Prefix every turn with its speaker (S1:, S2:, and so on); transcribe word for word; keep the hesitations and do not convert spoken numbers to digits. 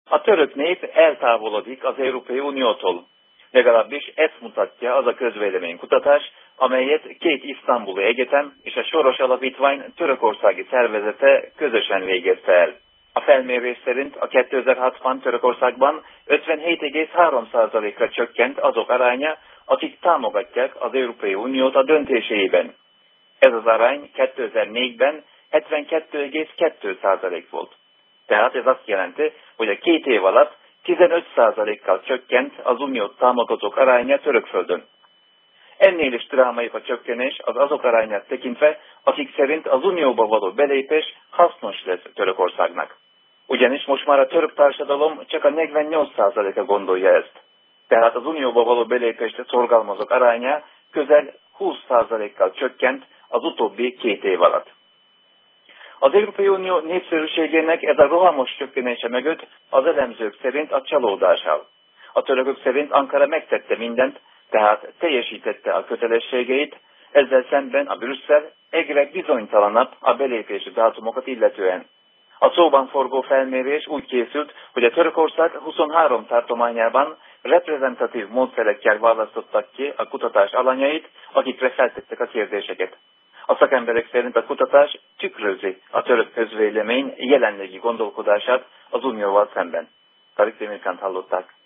S1: A török nép eltávolodik az Európai Uniótól. Legalábbis ezt mutatja az a közvéleménykutatás, amelyet két isztambuli egyetem és a Soros Alapítvány törökországi szervezete közösen végezte el. A felmérés szerint a kétezer-hatban Törökországban ötvenhét egész három százalékra csökkent azok aránya, akik támogatják az Európai Uniót a döntésében. Ez az arány kétezer-négyben hetvenkettő egész kettő százalék volt. Tehát ez azt jelenti, hogy a két év alatt tizenöt százalékkal csökkent az uniót támogatók aránya Törökföldön. Ennél is drámaibb a csökkenés az azok arányát tekintve, akik szerint az unióba való belépés hasznos lesz Törökországnak. Ugyanis most már a török társadalom csak a negyvennyolc százaléka gondolja ezt. Tehát az unióba való belépést szorgalmazók aránya közel húsz százalékkal csökkent az utóbbi két év alatt. Az Európai Unió népszerűségének ez a rohamos csökkenése mögött az elemzők szerint a csalódás áll. A törökök szerint Ankara megtette mindent, tehát teljesítette a kötelességeit, ezzel szemben a Brüsszel egyre bizonytalanabb a belépési dátumokat illetően. A szóban forgó felmérés úgy készült, hogy a Törökország huszonhárom tartományában reprezentatív módszerekkel választottak ki a kutatás alanyait, akikre feltettek a kérdéseket. A szakemberek szerint a kutatás tükrözi a török közvélemény jelenlegi gondolkodását az unióval szemben. Tarik Demirkant hallották.